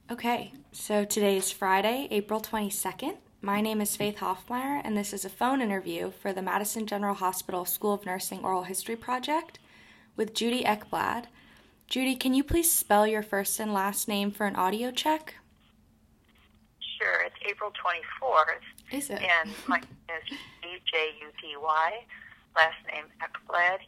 Okay, so today is Friday, April 22nd. My name is Faith Hoffmeyer, and this is a phone interview for the Madison General Hospital School of Nursing Oral History Project with Judy Ekblad. Judy, can you please spell your first and last name for an audio check? Sure, it's April 24th. Is it? And my name is E-J-U-D-Y, last name Ekblad,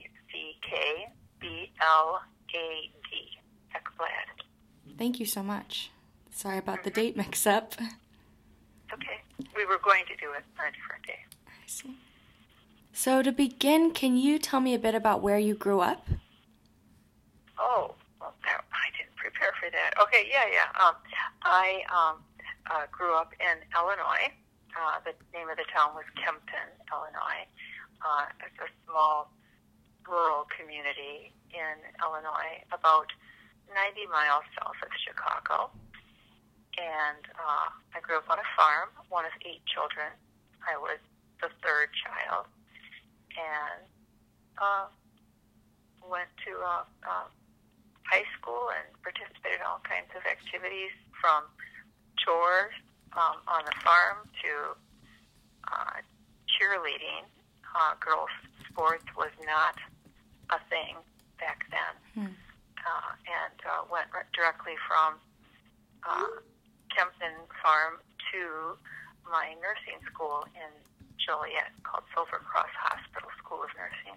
E-C-K-B-L-A-D, Ekblad. Thank you so much. Sorry about the date mix-up. Okay, we were going to do it on a different day. I see. So to begin, can you tell me a bit about where you grew up? Oh, well, I didn't prepare for that. Okay, yeah. I grew up in Illinois. The name of the town was Kempton, Illinois. It's a small rural community in Illinois, about 90 miles south of Chicago. And I grew up on a farm, one of 8 children. I was the third child. And went to high school and participated in all kinds of activities, from chores on the farm to cheerleading. Girls' sports was not a thing back then. And went directly from Kempton Farm to my nursing school in Joliet called Silver Cross Hospital School of Nursing.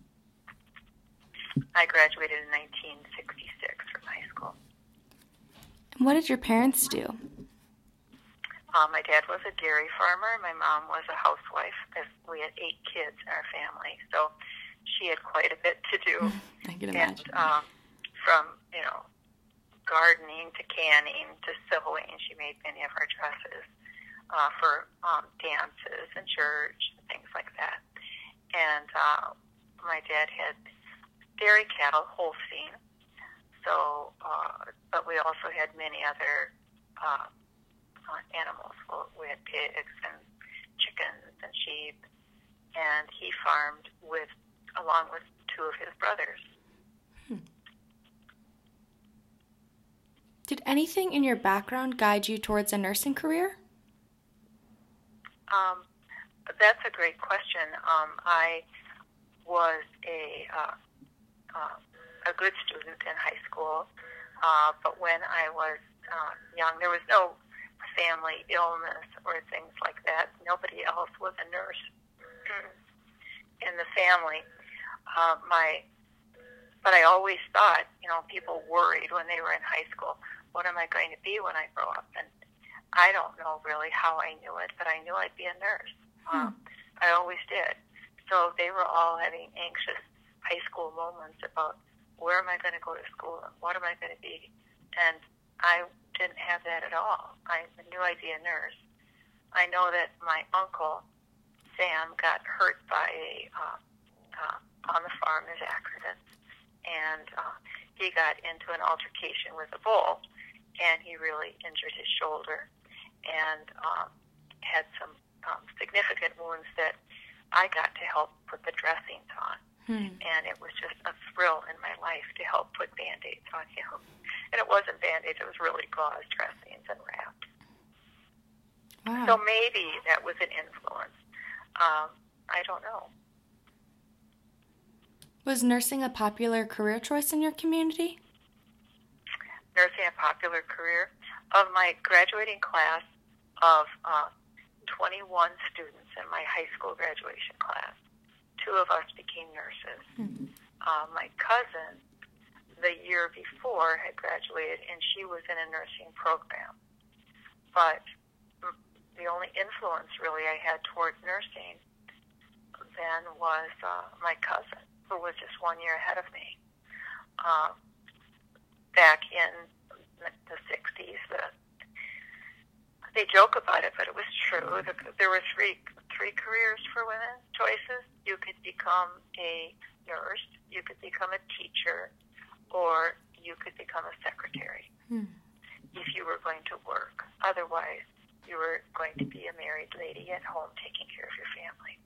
I graduated in 1966 from high school. And what did your parents do? My dad was a dairy farmer. My mom was a housewife. We had 8 kids in our family, so she had quite a bit to do. I can imagine. And, from, gardening to canning to sewing. She made many of our dresses for dances and church and things like that. And my dad had dairy cattle, Holstein. So, but we also had many other animals. Well, we had pigs and chickens and sheep. And he farmed along with 2 of his brothers. Did anything in your background guide you towards a nursing career? That's a great question. I was a good student in high school, but when I was young, there was no family illness or things like that. Nobody else was a nurse in the family. But I always thought, people worried when they were in high school, what am I going to be when I grow up? And I don't know really how I knew it, but I knew I'd be a nurse. I always did. So they were all having anxious high school moments about, where am I going to go to school and what am I going to be? And I didn't have that at all. I knew I'd be a nurse. I know that my uncle, Sam, got hurt by on the farm, his accident. And he got into an altercation with a bull, and he really injured his shoulder and had some significant wounds that I got to help put the dressings on. And it was just a thrill in my life to help put Band-Aids on him. And it wasn't Band-Aids, it was really gauze dressings and wraps. Wow. So maybe that was an influence. I don't know. Was nursing a popular career choice in your community? Nursing a popular career? Of my graduating class of 21 students in my high school graduation class, 2 of us became nurses. My cousin, the year before, had graduated, and she was in a nursing program. But the only influence really I had toward nursing then was my cousin, who was just 1 year ahead of me. Back in the 60s, they joke about it, but it was true. There were three careers for women, choices. You could become a nurse, you could become a teacher, or you could become a secretary if you were going to work. Otherwise, you were going to be a married lady at home taking care of your family.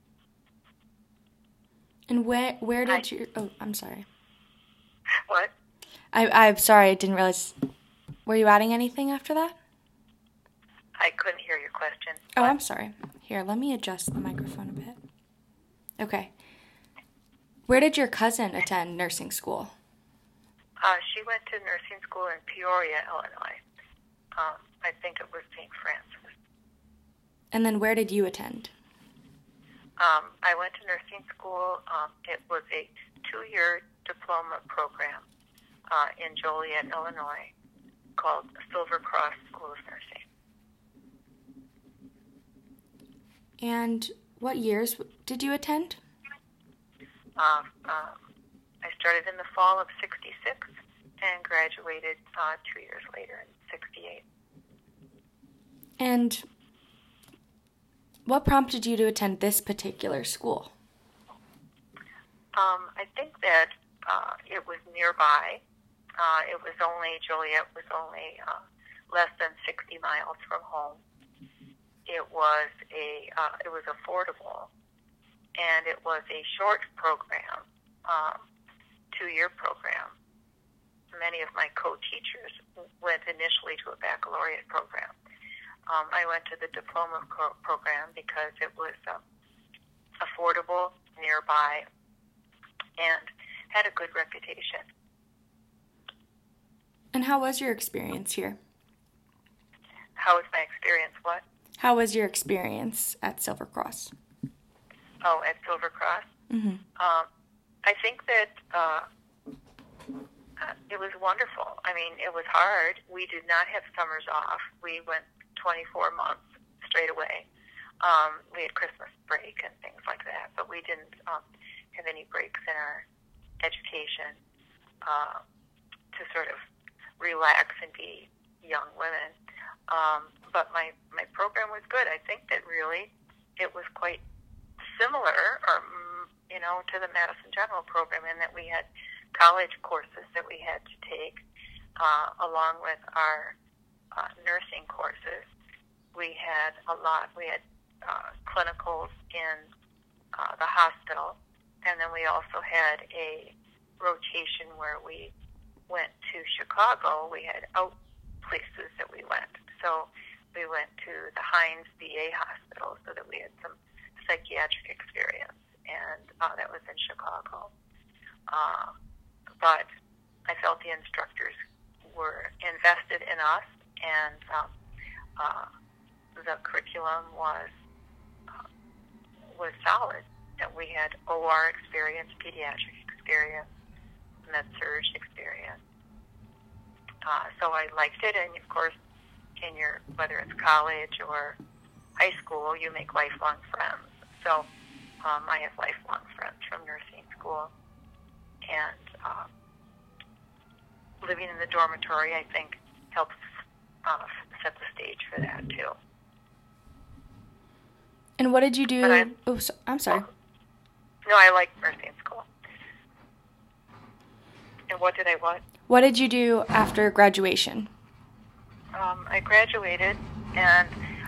And where did you... Oh, I'm sorry. What? I'm sorry, I didn't realize... Were you adding anything after that? I couldn't hear your question. Oh, I'm sorry. Here, let me adjust the microphone a bit. Okay. Where did your cousin attend nursing school? She went to nursing school in Peoria, Illinois. I think it was St. Francis. And then where did you attend? I went to nursing school. It was a 2-year diploma program in Joliet, Illinois, called Silver Cross School of Nursing. And what years did you attend? I started in the fall of '66 and graduated 2 years later in '68. And what prompted you to attend this particular school? I think that it was nearby. Joliet was only less than 60 miles from home. It was affordable, and it was a short program, 2-year program. Many of my co-teachers went initially to a baccalaureate program. I went to the diploma program because it was affordable, nearby, and had a good reputation. And how was your experience here? How was my experience? What? How was your experience at Silver Cross? Oh, at Silver Cross? Mm-hmm. I think that it was wonderful. I mean, it was hard. We did not have summers off. We went 24 months straight away. We had Christmas break and things like that, but we didn't have any breaks in our education to sort of relax and be young women. But my program was good. I think that really it was quite similar, to the Madison General program, in that we had college courses that we had to take along with our nursing courses. We had clinicals in the hospital, and then we also had a rotation where we went to Chicago. We had out places that we went. So we went to the Hines VA Hospital so that we had some psychiatric experience, and that was in Chicago. But I felt the instructors were invested in us, and the curriculum was solid. That we had OR experience, pediatric experience, med-surg experience. So I liked it, and of course, whether it's college or high school, you make lifelong friends. So I have lifelong friends from nursing school, and living in the dormitory, I think, helps set the stage for that too. And what did you do? I'm sorry. No, I like nursing school. And what did I what? What did you do after graduation? I graduated, and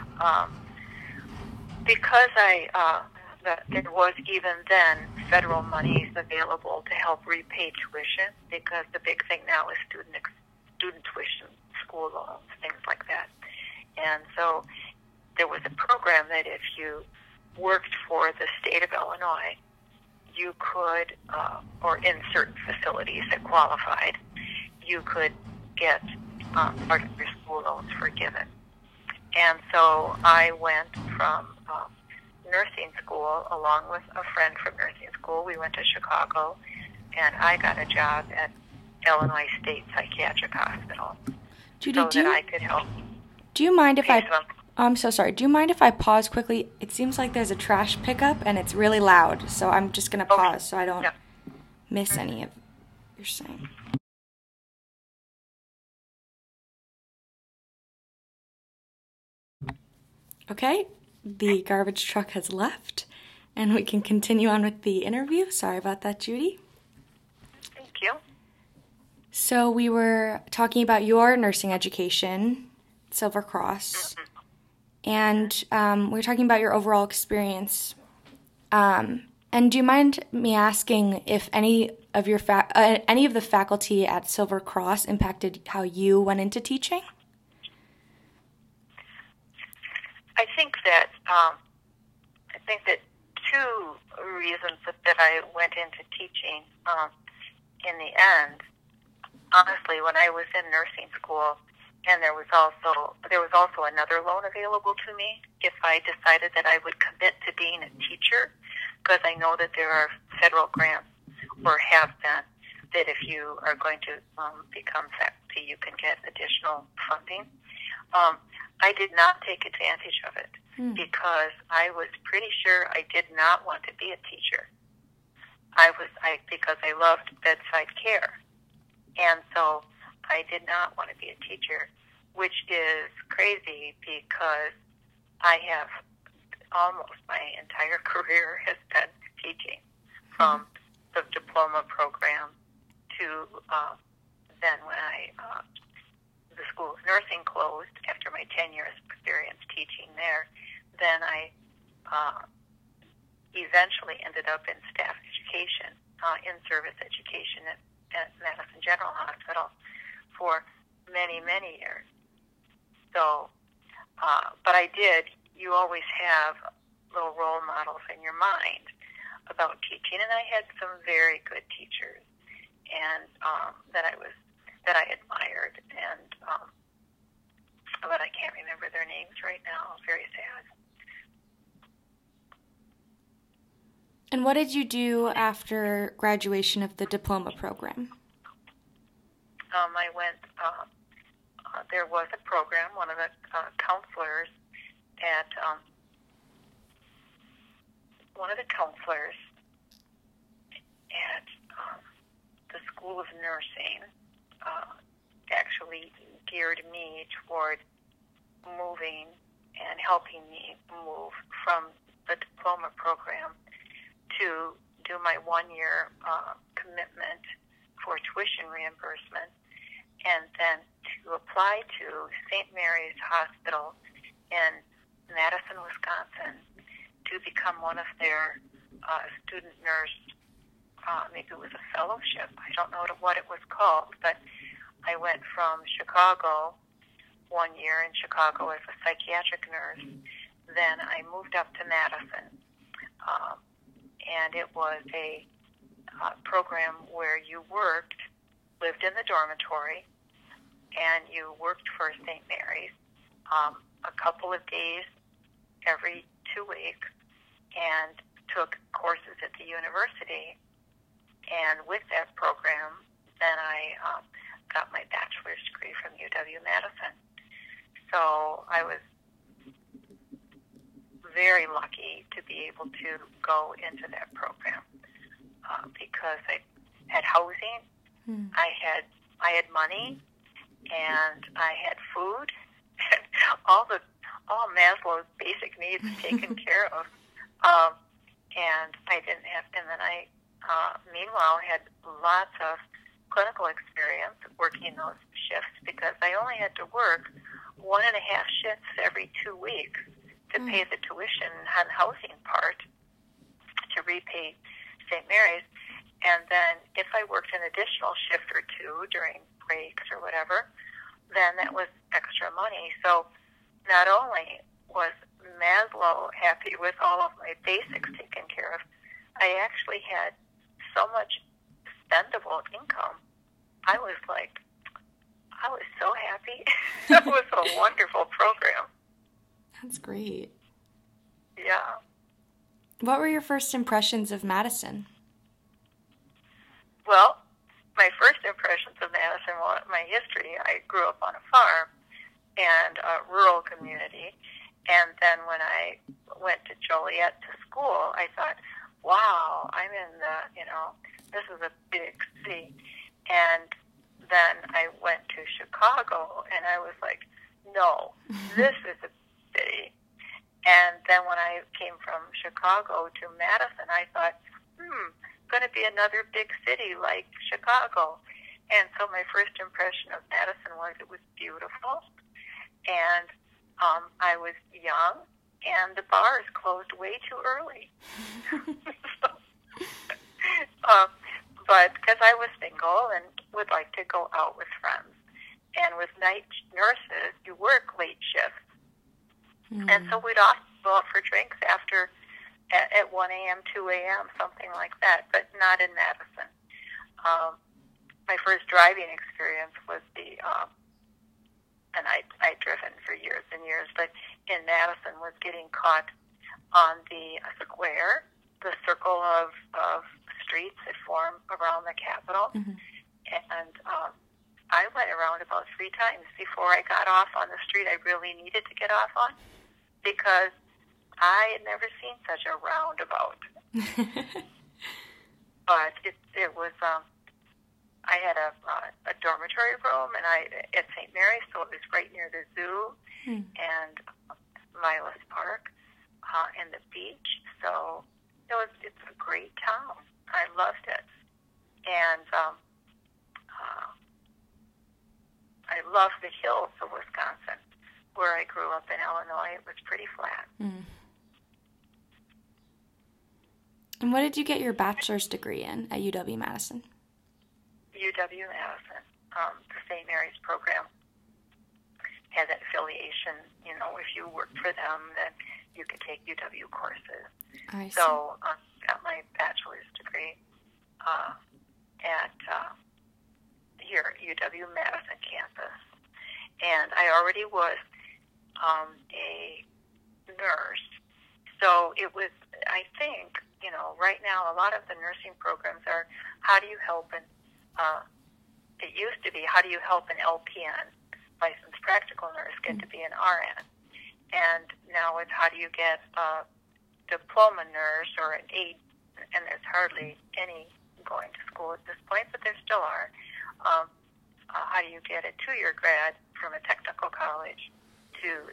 because there was even then federal monies available to help repay tuition, because the big thing now is student tuition, school loans, things like that. And so there was a program that if you worked for the state of Illinois, you could, or in certain facilities that qualified, you could get part of your school loans forgiven. And so I went from nursing school along with a friend from nursing school. We went to Chicago, and I got a job at Illinois State Psychiatric Hospital. Judy, that I could help. Do you mind if I'm so sorry. Do you mind if I pause quickly? It seems like there's a trash pickup, and it's really loud, so I'm just going to pause so I don't miss any of what you're saying. Okay, the garbage truck has left, and we can continue on with the interview. Sorry about that, Judy. Thank you. So we were talking about your nursing education, Silver Cross, and we were talking about your overall experience. And do you mind me asking if any of your any of the faculty at Silver Cross impacted how you went into teaching? I think that two reasons that I went into teaching. In the end, honestly, when I was in nursing school, and there was also another loan available to me if I decided that I would commit to being a teacher, because I know that there are federal grants, or have been, that if you are going to become faculty, you can get additional funding. I did not take advantage of it because I was pretty sure I did not want to be a teacher. Because I loved bedside care, and so I did not want to be a teacher, which is crazy because I have almost my entire career has been teaching, from the diploma program to then when the School of Nursing closed after my 10 years experience teaching there, then I eventually ended up in staff education, in-service education at Madison General Hospital for many, many years. So, but you always have little role models in your mind about teaching, and I had some very good teachers, and that I admired, and but I can't remember their names right now. Very sad. And what did you do after graduation of the diploma program? I went, there was a program, one of the counselors at the School of Nursing actually geared me toward moving and helping me move from the diploma program to do my 1-year commitment for tuition reimbursement, and then to apply to St. Mary's Hospital in Madison, Wisconsin, to become one of their student nurse, maybe it was a fellowship, I don't know what it was called, but I went from Chicago, 1 year in Chicago as a psychiatric nurse, then I moved up to Madison, and it was a program where you lived in the dormitory, and you worked for St. Mary's a couple of days every 2 weeks, and took courses at the university. And with that program, then I got my bachelor's degree from UW-Madison. So I was very lucky to be able to go into that program because I had housing, I had money, and I had food, all Maslow's basic needs taken care of, and I didn't have. And then I, meanwhile, had lots of clinical experience working those shifts because I only had to work 1.5 shifts every 2 weeks to pay the tuition and housing part to repay St. Mary's. And then if I worked an additional shift or two during breaks or whatever, then that was extra money. So not only was Maslow happy with all of my basics taken care of, I actually had so much spendable income. I was so happy. It was a wonderful program. That's great. Yeah. What were your first impressions of Madison? Well, my first impressions of Madison, my history, I grew up on a farm and a rural community. And then when I went to Joliet to school, I thought, wow, I'm in this is a big city. And then I went to Chicago, and I was like, no, this is a city. And then when I came from Chicago to Madison, I thought, going to be another big city like Chicago. And so my first impression of Madison was it was beautiful, and I was young, and the bars closed way too early. but because I was single and would like to go out with friends. And with night nurses, you work late shifts. And so we'd often go out for drinks after at 1 a.m., 2 a.m., something like that, but not in Madison. My first driving experience was and I'd driven for years and years, but in Madison was getting caught on the square, the circle of streets that form around the Capitol. And I went around about 3 times before I got off on the street I really needed to get off on, because I had never seen such a roundabout. But it was, I had a dormitory room at St. Mary's, so it was right near the zoo and Milas Park and the beach. So it's a great town. I loved it. And I loved the hills of Wisconsin. Where I grew up in Illinois, it was pretty flat. And what did you get your bachelor's degree in at UW-Madison? UW-Madison, the St. Mary's program, had that affiliation. You know, if you worked for them, then you could take UW courses. I see. So I got my bachelor's degree at here at UW-Madison campus. And I already was a nurse. So it was, I think, you know, right now a lot of the nursing programs are, how do you help it used to be, how do you help an LPN, licensed practical nurse, get to be an RN? And now it's, how do you get a diploma nurse or an aide? And there's hardly any going to school at this point, but there still are. How do you get a 2-year grad from a technical college to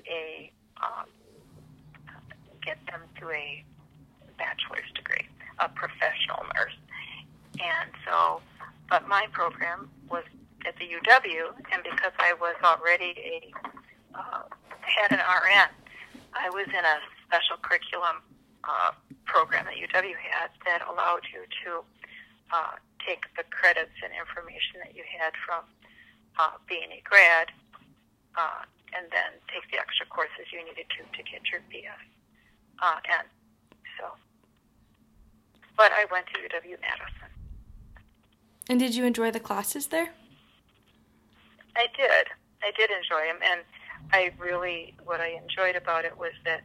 get them to a bachelor's degree, a professional nurse? And so, but my program was at the UW, and because I was already had an RN, I was in a special curriculum program that UW had that allowed you to take the credits and information that you had from being a grad, and then take the extra courses you needed to get your BS. And so, but I went to UW-Madison. And did you enjoy the classes there? I did enjoy them, and what I enjoyed about it was that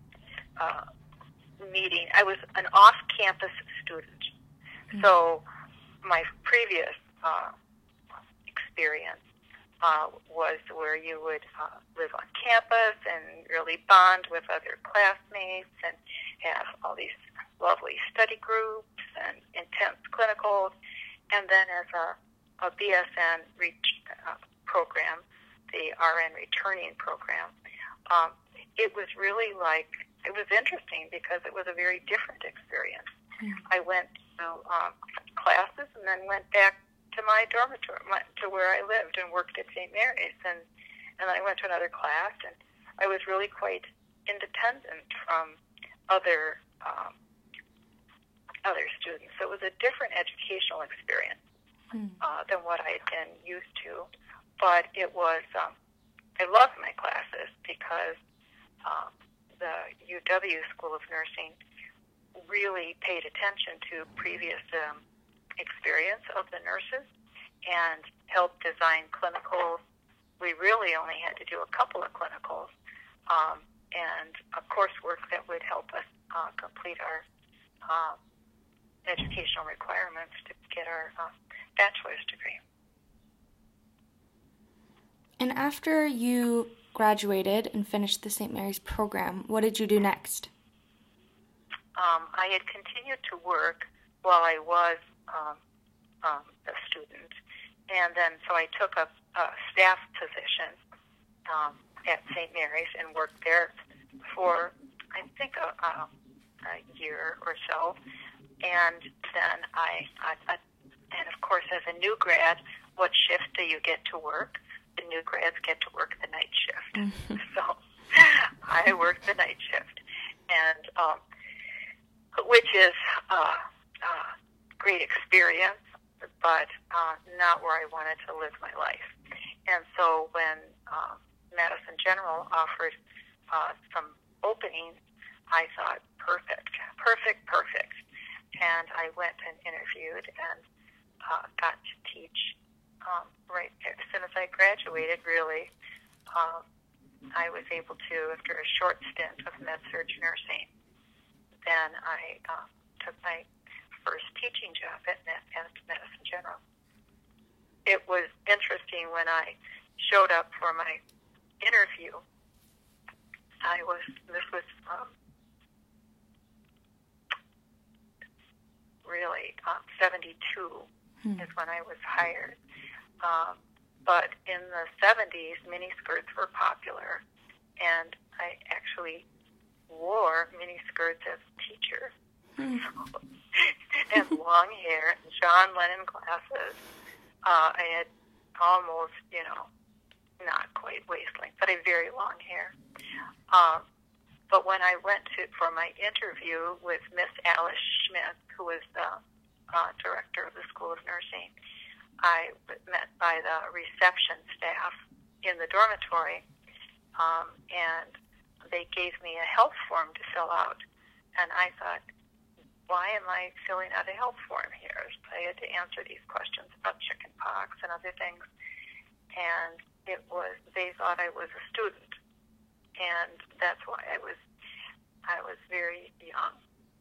meeting. I was an off-campus student, so my previous experience was where you would live on campus and really bond with other classmates and have all these lovely study groups and intense clinicals. And then as a BSN program, the RN returning program, it was really it was interesting because it was a very different experience. I went to classes and then went back to my dormitory, to where I lived and worked at St. Mary's, and then I went to another class, and I was really quite independent from other students. So it was a different educational experience than what I had been used to, but it was, I loved my classes because the UW School of Nursing really paid attention to previous experience of the nurses and helped design clinicals. We really only had to do a couple of clinicals and a coursework that would help us complete our educational requirements to get our bachelor's degree. And after you graduated and finished the St. Mary's program, what did you do next? I had continued to work while I was a student, and then so I took a staff position at St. Mary's and worked there for, I think, a year or so. And then and of course, as a new grad, what shift do you get to work? The new grads get to work the night shift. So I worked the night shift, and which is a great experience. but not where I wanted to live my life. And so when Madison General offered some openings, I thought, perfect. And I went and interviewed and got to teach right as soon as I graduated, really. I was able to, after a short stint of med-surg nursing, then I took my first teaching job at Madison General. It was interesting when I showed up for my interview. This was really 72 is when I was hired. But in the 70s, miniskirts were popular, and I actually wore miniskirts as a teacher. And long hair, and John Lennon glasses. I had almost, not quite waist length, but a very long hair. But when I went for my interview with Miss Alice Schmidt, who was the director of the School of Nursing, I was met by the reception staff in the dormitory, and they gave me a health form to fill out. And I thought, why am I filling out a health form here? So I had to answer these questions about chicken pox and other things. And they thought I was a student. And that's why I was very young.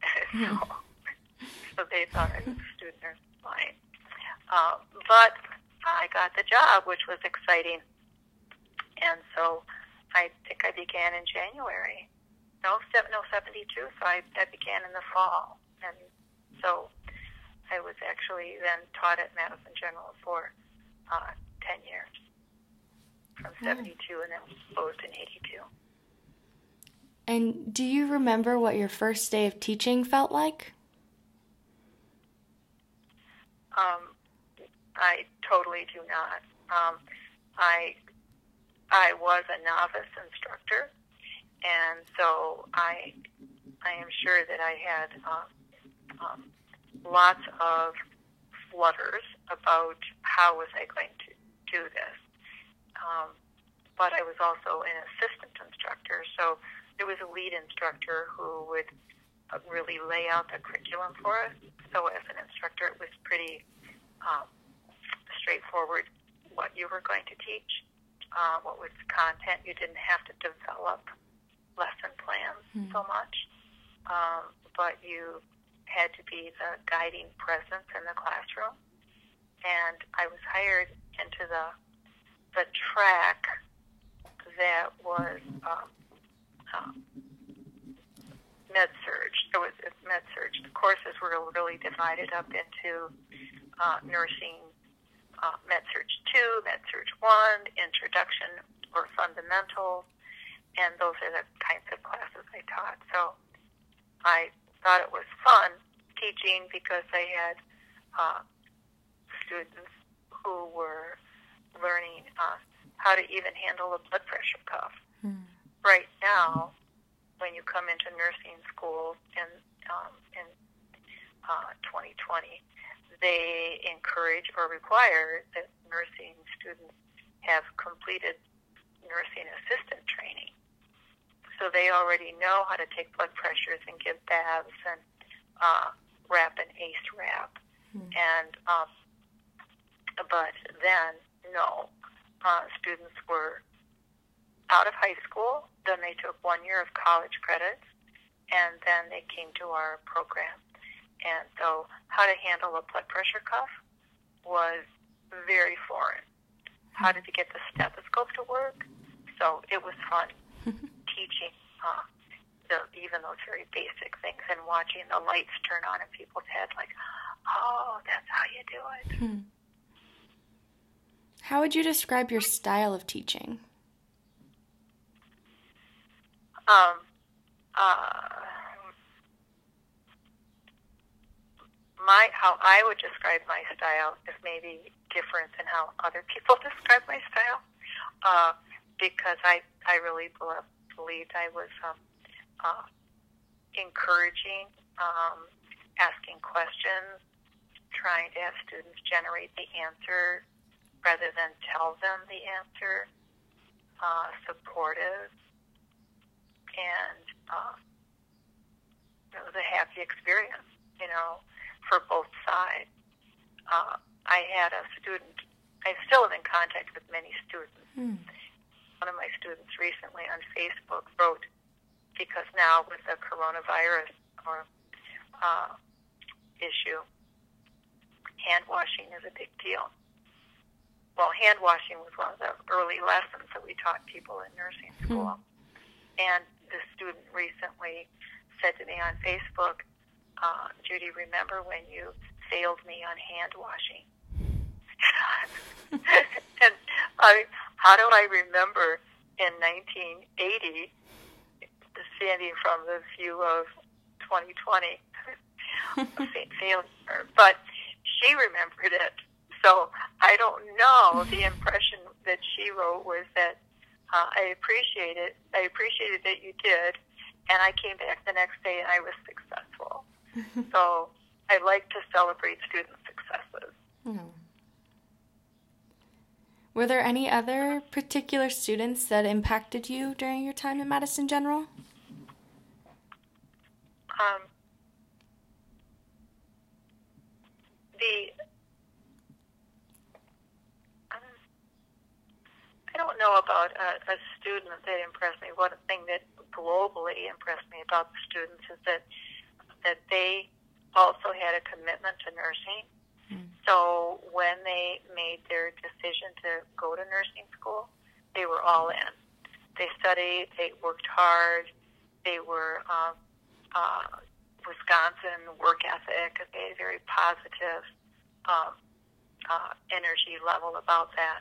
So they thought I was a student nurse. Fine. But I got the job, which was exciting. And so I think I began in January. No, 72. So I began in the fall. And so I was actually then taught at Madison General for 10 years, from 72, and then closed in 82. And do you remember what your first day of teaching felt like? I totally do not. I was a novice instructor, and so I am sure that I had lots of flutters about how was I going to do this. But I was also an assistant instructor, so there was a lead instructor who would really lay out the curriculum for us. So as an instructor, it was pretty straightforward what you were going to teach, what was content. You didn't have to develop lesson plans so much, but you had to be the guiding presence in the classroom. And I was hired into the track that was med-surg. It was med-surg. The courses were really divided up into nursing, med-surg 2, med-surg 1, introduction or fundamentals, and those are the kinds of classes I taught. So I thought it was fun teaching because I had students who were learning how to even handle a blood pressure cuff. Right now, when you come into nursing schools in 2020, they encourage or require that nursing students have completed nursing assistant training. So they already know how to take blood pressures and give baths and wrap an ACE wrap. And but then, no, students were out of high school, then they took 1 year of college credits, and then they came to our program. And so how to handle a blood pressure cuff was very foreign. How to get the stethoscope to work. So it was fun teaching even those very basic things and watching the lights turn on in people's heads like, oh, that's how you do it. How would you describe your style of teaching? How I would describe my style is maybe different than how other people describe my style, because I really believed I was encouraging, asking questions, trying to have students generate the answer rather than tell them the answer, supportive, and it was a happy experience, for both sides. I had a student, I still am in contact with many students. One of my students recently on Facebook wrote, because now with the coronavirus issue, hand washing is a big deal. Well, hand washing was one of the early lessons that we taught people in nursing school. And the student recently said to me on Facebook, Judy, remember when you failed me on hand washing? And how do I remember in 1980, standing from the view of 2020, failure? But she remembered it. So I don't know. The impression that she wrote was that I appreciated that you did, and I came back the next day and I was successful. So I like to celebrate student successes. Were there any other particular students that impacted you during your time at Madison General? I don't know about a student that impressed me. One thing that globally impressed me about the students is that they also had a commitment to nursing. So when they made their decision to go to nursing school, they were all in. They studied, they worked hard, they were Wisconsin work ethic. They had a very positive energy level about that.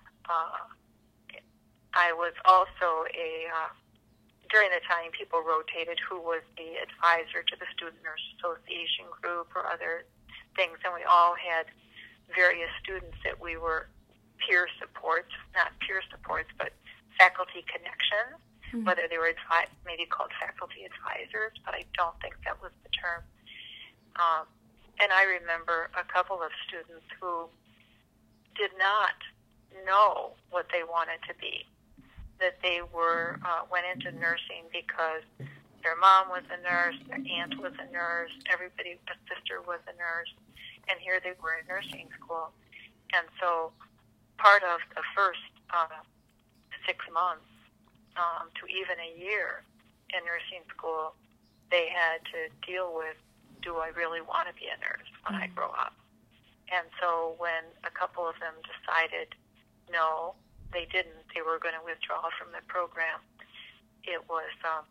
I was also during the time people rotated who was the advisor to the Student Nurse Association group or other things, and we all had various students that we were peer supports, not peer supports, but faculty connections, whether they were maybe called faculty advisors, but I don't think that was the term. And I remember a couple of students who did not know what they wanted to be, that they went into nursing because their mom was a nurse, their aunt was a nurse, a sister was a nurse, and here they were in nursing school. And so part of the first 6 months to even a year in nursing school, they had to deal with, do I really want to be a nurse when I grow up? And so when a couple of them decided no, they didn't, they were going to withdraw from the program, it was,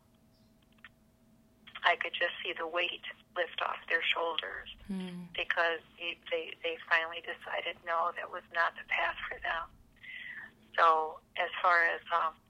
I could just see the weight lift off their shoulders because they finally decided no, that was not the path for them. So as far as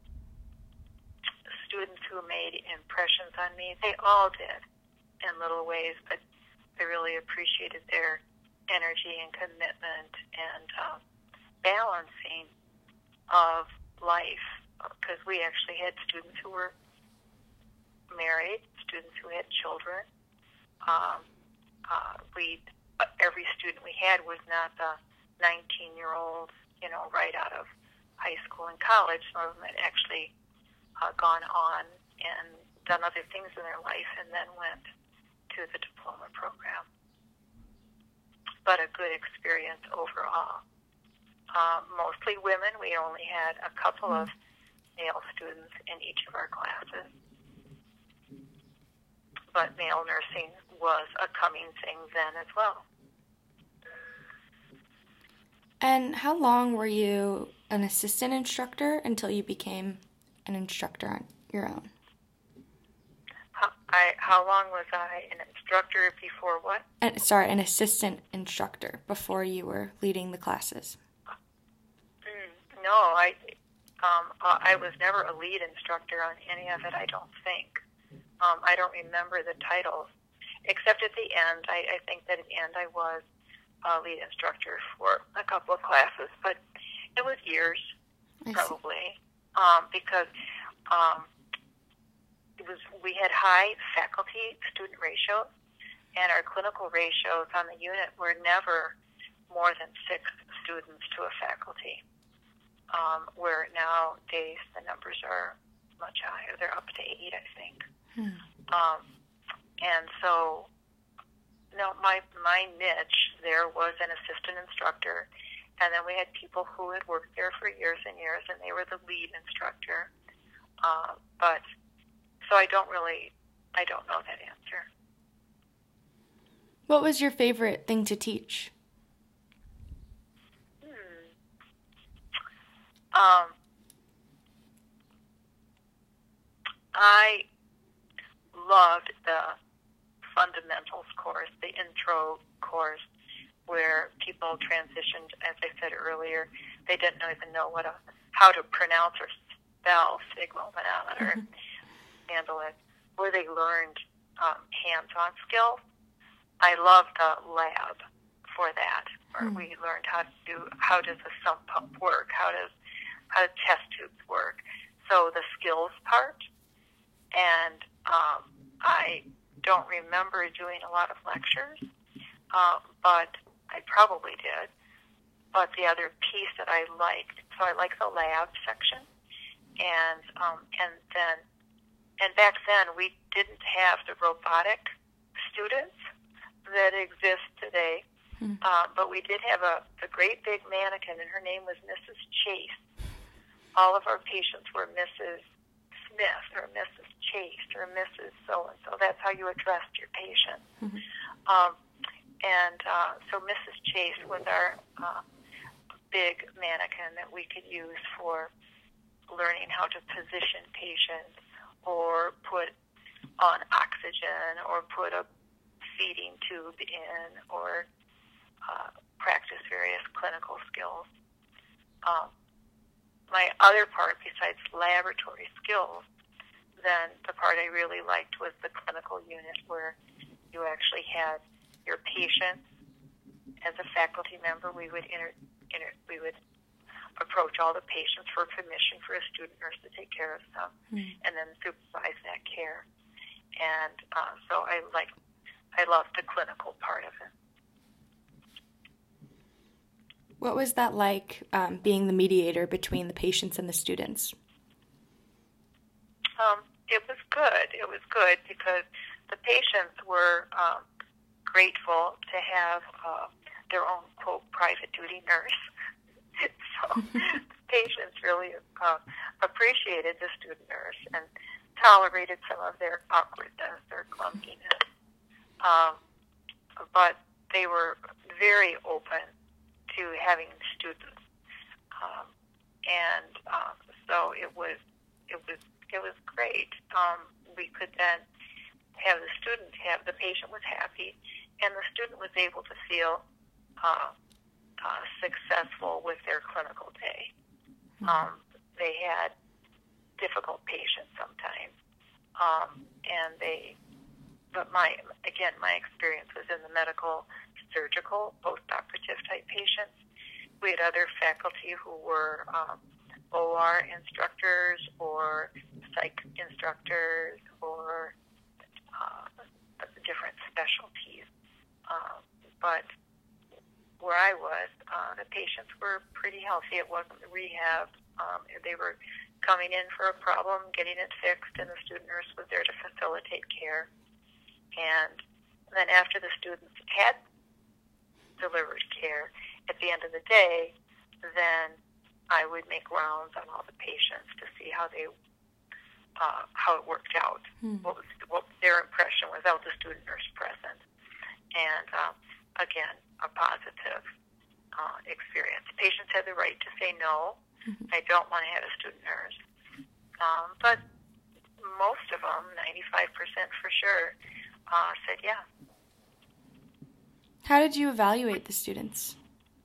students who made impressions on me, they all did in little ways, but I really appreciated their energy and commitment and balancing of life, because we actually had students who were married, students who had children. Every student we had was not the 19-year-old, right out of high school and college. Some of them had actually gone on and done other things in their life and then went to the diploma program. But a good experience overall. Mostly women. We only had a couple of male students in each of our classes. But male nursing was a coming thing then as well. And how long were you an assistant instructor until you became an instructor on your own? How long was I an instructor before what? An assistant instructor before you were leading the classes. No, I was never a lead instructor on any of it, I don't think. I don't remember the titles, except at the end. I think that at the end I was a lead instructor for a couple of classes, but it was years, probably, because we had high faculty-student ratios, And our clinical ratios on the unit were never more than 6 students to a faculty, where nowadays the numbers are much higher. They're up to 8, I think. And so, my niche there was an assistant instructor, and then we had people who had worked there for years and years, and they were the lead instructor. But so I don't know that answer. What was your favorite thing to teach? I loved the fundamentals course, the intro course, where people transitioned, as I said earlier, they didn't even know how to pronounce or spell sphygmomanometer, handle it, where they learned hands-on skills. I loved the lab for that, where we learned how does a sump pump work, how do test tubes work. So the skills part, and I don't remember doing a lot of lectures, but I probably did. But the other piece that I liked, so I liked the lab section, and back then we didn't have the robotic students that exist today, but we did have a great big mannequin, and her name was Mrs. Chase. All of our patients were Mrs. Smith or Mrs. Chase or Mrs. So-and-so. That's how you addressed your patient. So Mrs. Chase was our big mannequin that we could use for learning how to position patients or put on oxygen or put a feeding tube in or practice various clinical skills. My other part, besides laboratory skills, then the part I really liked was the clinical unit, where you actually had your patients. As a faculty member, we would approach all the patients for permission for a student nurse to take care of them, and then supervise that care. And so I loved the clinical part of it. What was that like, being the mediator between the patients and the students? It was good. It was good because the patients were grateful to have their own, quote, private duty nurse. So the patients really appreciated the student nurse and tolerated some of their awkwardness or clumsiness. But they were very open to having students, so it was great. We could then have the patient was happy, and the student was able to feel successful with their clinical day. They had difficult patients sometimes, but my experience was in the medical, surgical, post-operative type patients. We had other faculty who were OR instructors or psych instructors or different specialties. But where I was, the patients were pretty healthy. It wasn't rehab. They were coming in for a problem, getting it fixed, and the student nurse was there to facilitate care. And then after the students had delivered care, at the end of the day, then I would make rounds on all the patients to see how it worked out, what their impression was without the student nurse present. And again, a positive experience. Patients had the right to say no. I don't want to have a student nurse. But most of them, 95% for sure, said yeah. How did you evaluate the students?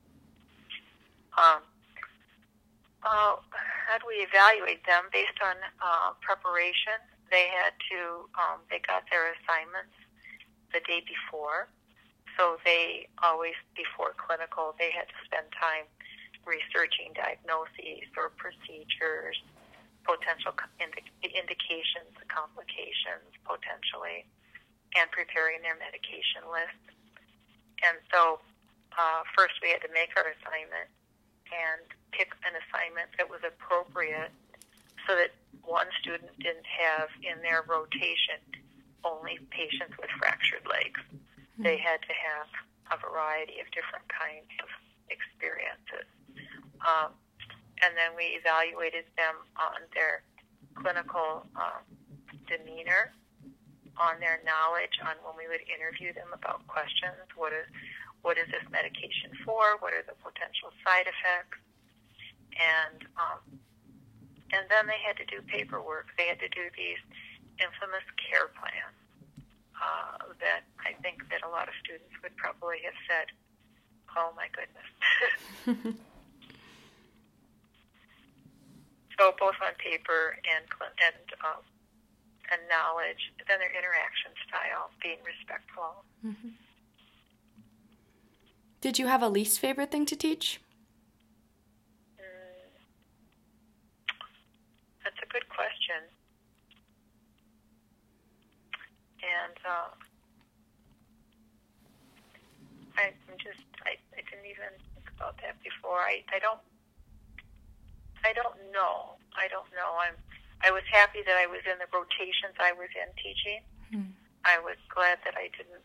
How do we evaluate them? Based on preparation. They got their assignments the day before. So they always, before clinical, they had to spend time researching diagnoses or procedures, potential indications, complications, potentially. and preparing their medication list. And so first we had to make our assignment and pick an assignment that was appropriate so that one student didn't have in their rotation only patients with fractured legs. They had to have a variety of different kinds of experiences. And then we evaluated them on their clinical demeanor, on their knowledge, on when we would interview them about questions. What is this medication for? What are the potential side effects? And then they had to do paperwork. They had to do these infamous care plans that I think that a lot of students would probably have said, "Oh my goodness." So both on paper and knowledge, then their interaction style, being respectful. Mm-hmm. Did you have a least favorite thing to teach? That's a good question. And I didn't even think about that before. I don't know. I was happy that I was in the rotations I was in teaching. I was glad that I didn't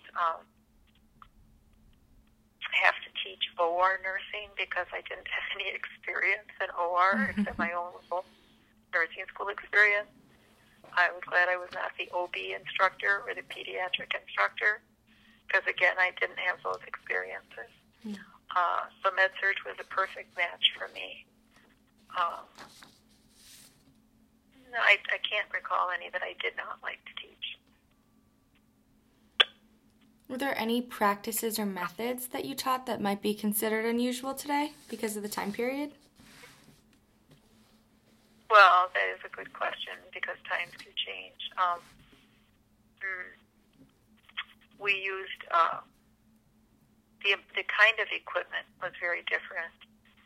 have to teach OR nursing because I didn't have any experience in OR except my own little nursing school experience. I was glad I was not the OB instructor or the pediatric instructor because, again, I didn't have those experiences. So med-surg was a perfect match for me. No, I can't recall any that I did not like to teach. Were there any practices or methods that you taught that might be considered unusual today because of the time period? Well, that is a good question because times do change. We used the kind of equipment was very different.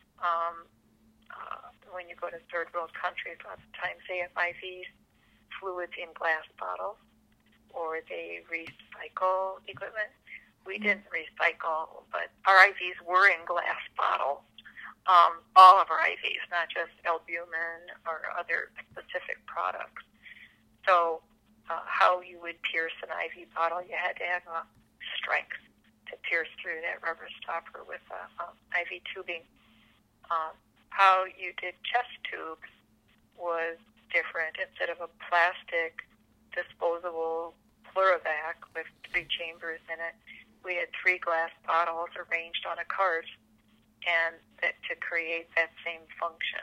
When you go to third world countries, lots of times they have IVs, fluids in glass bottles, or they recycle equipment. We didn't recycle, but our IVs were in glass bottles. All of our IVs, not just albumin or other specific products. So how you would pierce an IV bottle, you had to have a strength to pierce through that rubber stopper with IV tubing. How you did chest tubes was different. Instead of a plastic disposable Pleurovac with 3 chambers in it, we had 3 glass bottles arranged on a cart, and that to create that same function.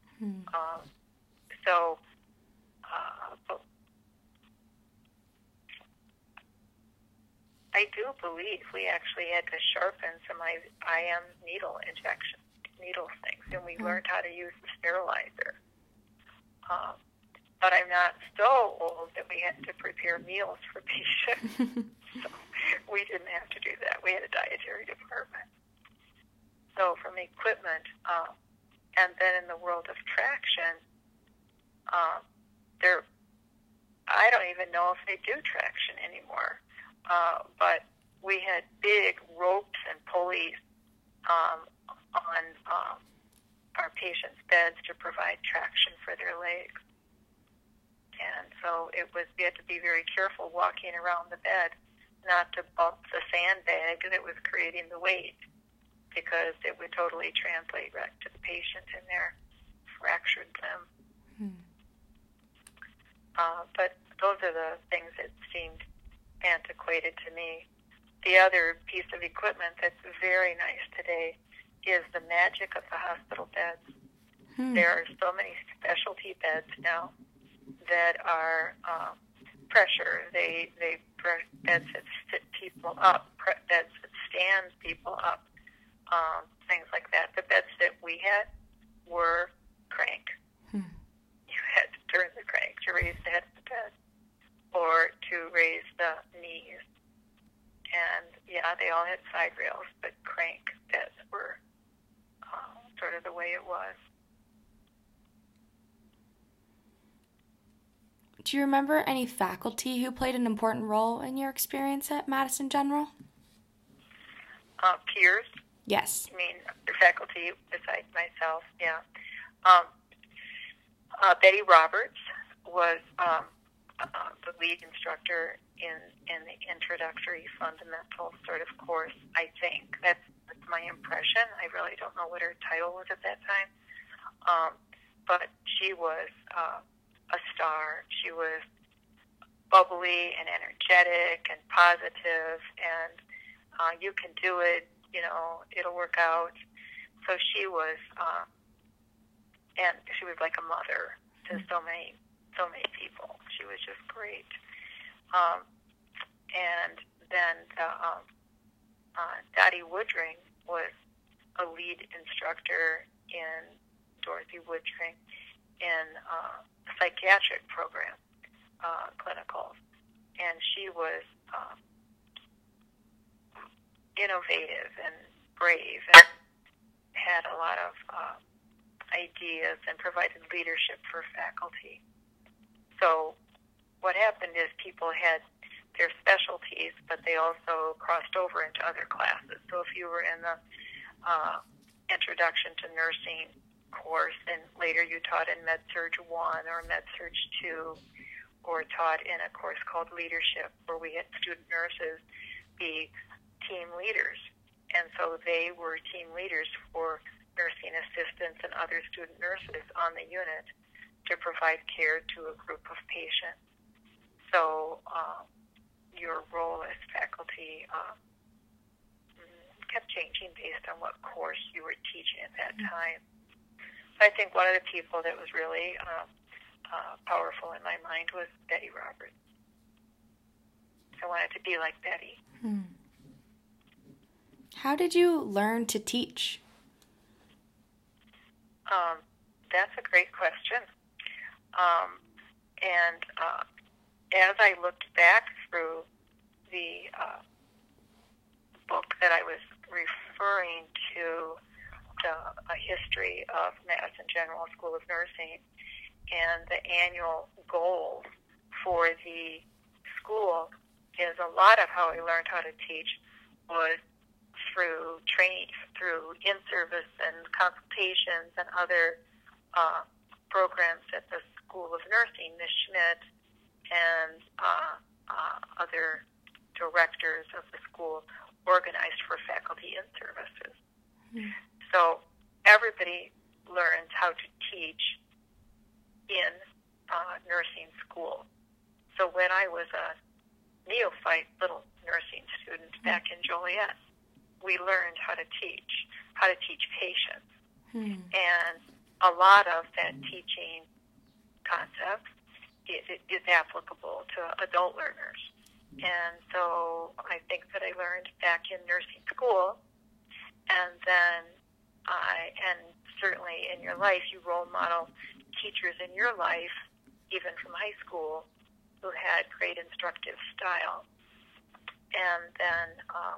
I do believe we actually had to sharpen some IM needle things, and we learned how to use the sterilizer. But I'm not so old that we had to prepare meals for patients. So we didn't have to do that. We had a dietary department. So from equipment, and then in the world of traction, I don't even know if they do traction anymore. But we had big ropes and pulleys on our patients' beds to provide traction for their legs. And so we had to be very careful walking around the bed not to bump the sandbag that was creating the weight, because it would totally translate right to the patient in their fractured limb. But those are the things that seemed antiquated to me. The other piece of equipment that's very nice today is the magic of the hospital beds. There are so many specialty beds now that are pressure. They beds that sit people up, beds that stand people up, things like that. The beds that we had were crank. You had to turn the crank to raise the head of the bed or to raise the knees. And, yeah, they all had side rails, but crank beds were sort of the way it was. Do you remember any faculty who played an important role in your experience at Madison General? Peers? Yes. I mean, the faculty besides myself, yeah. Betty Roberts was the lead instructor in the introductory fundamental sort of course, I think. That's my impression. I really don't know what her title was at that time. But she was a star. She was bubbly and energetic and positive, and you can do it, it'll work out. So she was, and she was like a mother to so many people. She was just great. And then Dottie Woodring was a lead instructor in Dorothy Woodring in psychiatric program, clinicals. And she was innovative and brave and had a lot of ideas and provided leadership for faculty. So what happened is people had their specialties, but they also crossed over into other classes. So if you were in the Introduction to Nursing course, and later you taught in Med-Surg 1 or Med-Surg 2, or taught in a course called Leadership, where we had student nurses be team leaders. And so they were team leaders for nursing assistants and other student nurses on the unit to provide care to a group of patients. So your role as faculty kept changing based on what course you were teaching at that time. So I think one of the people that was really powerful in my mind was Betty Roberts. I wanted to be like Betty. How did you learn to teach? That's a great question. And as I looked back through the book that I was referring to, a history of Madison General School of Nursing, and the annual goals for the school, is a lot of how I learned how to teach was through training, through in-service and consultations and other programs at the School of Nursing. Ms. Schmidt and other directors of the school organized for faculty in-services. So everybody learns how to teach in nursing school. So when I was a neophyte little nursing student back in Joliet, we learned how to teach patients. And a lot of that teaching concept is applicable to adult learners. And so I think that I learned back in nursing school, and then and certainly in your life, you role model teachers in your life, even from high school, who had great instructive style. And then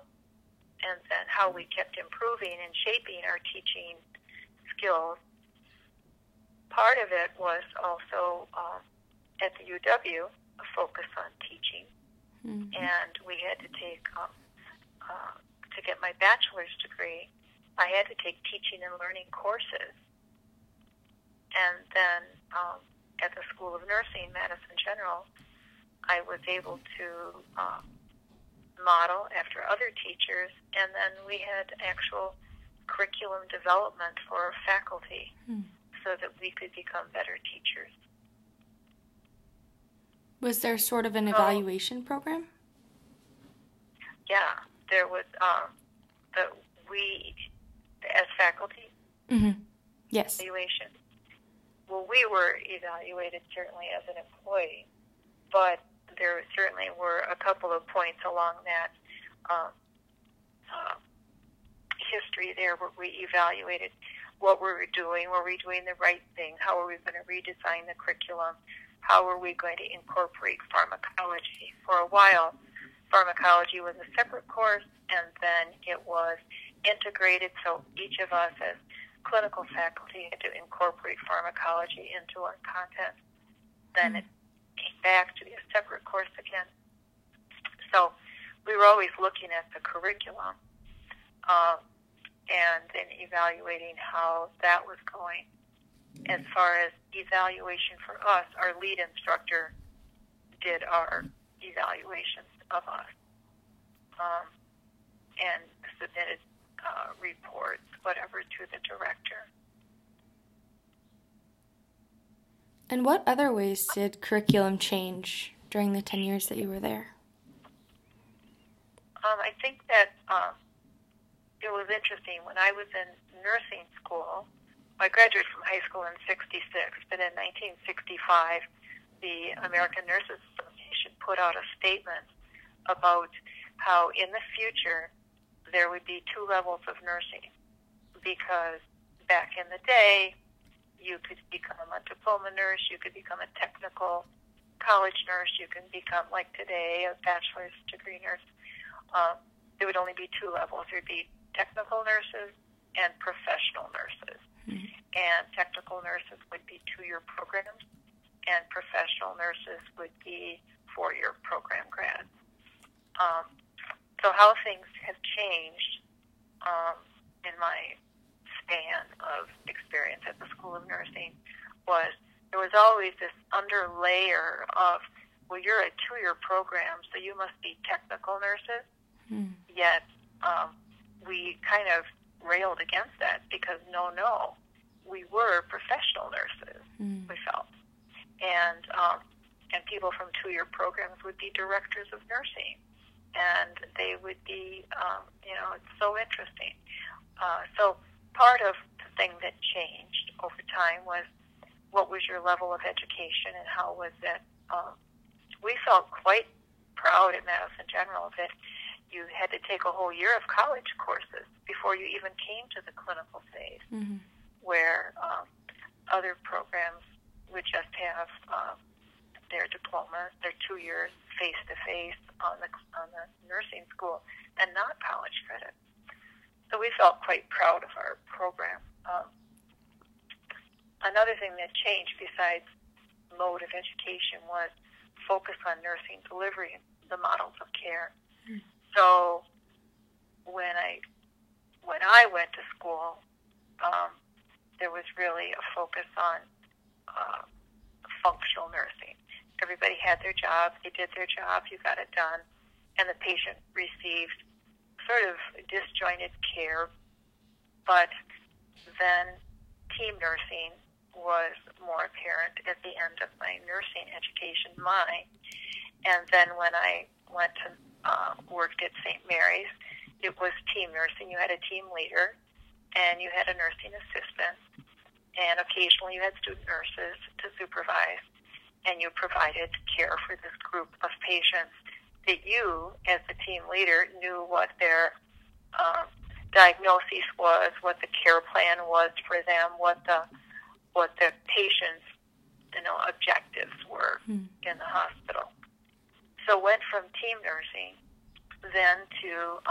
how we kept improving and shaping our teaching skills. Part of it was also at the UW a focus on teaching, and we had to take to get my bachelor's degree, I had to take teaching and learning courses. And then at the School of Nursing, Madison General, I was able to model after other teachers, and then we had actual curriculum development for faculty so that we could become better teachers. Was there sort of an evaluation program? Yeah, there was. We, as faculty, Yes. evaluation. Well, we were evaluated certainly as an employee, but there certainly were a couple of points along that history there where we evaluated what we were doing. Were we doing the right thing? How are we going to redesign the curriculum? How are we going to incorporate pharmacology? For a while, pharmacology was a separate course, and then it was integrated, so each of us as clinical faculty had to incorporate pharmacology into our content. Then it back to be a separate course again. So we were always looking at the curriculum and then evaluating how that was going. As far as evaluation for us, our lead instructor did our evaluations of us and submitted reports, whatever, to the director. And what other ways did curriculum change during the 10 years that you were there? I think that it was interesting. When I was in nursing school, I graduated from high school in '66, but in 1965, the American Nurses Association put out a statement about how in the future there would be 2 levels of nursing, because back in the day, you could become a diploma nurse, you could become a technical college nurse, you can become, like today, a bachelor's degree nurse. There would only be 2 levels. There would be technical nurses and professional nurses. Mm-hmm. And technical nurses would be 2-year programs, and professional nurses would be 4-year program grads. So how things have changed in my span of experience at the School of Nursing was there was always this underlayer of, well, you're a 2-year program, so you must be technical nurses. Mm. Yet we kind of railed against that because no, we were professional nurses, we felt. And people from 2-year programs would be directors of nursing. And they would be, it's so interesting. So part of the thing that changed over time was what was your level of education and how was it? We felt quite proud at Madison General that you had to take a whole year of college courses before you even came to the clinical phase, where other programs would just have their diplomas, their 2 years face-to-face on the nursing school, and not college credit. So we felt quite proud of our program. Another thing that changed besides mode of education was focus on nursing delivery and the models of care. So when I went to school, there was really a focus on functional nursing. Everybody had their job, they did their job, you got it done, and the patient received sort of disjointed care. But then team nursing was more apparent at the end of my nursing education, and then when I went to worked at St. Mary's, it was team nursing. You had a team leader, and you had a nursing assistant, and occasionally you had student nurses to supervise, and you provided care for this group of patients that you, as the team leader, knew what their diagnosis was, what the care plan was for them, what the patient's objectives were in the hospital. So went from team nursing then to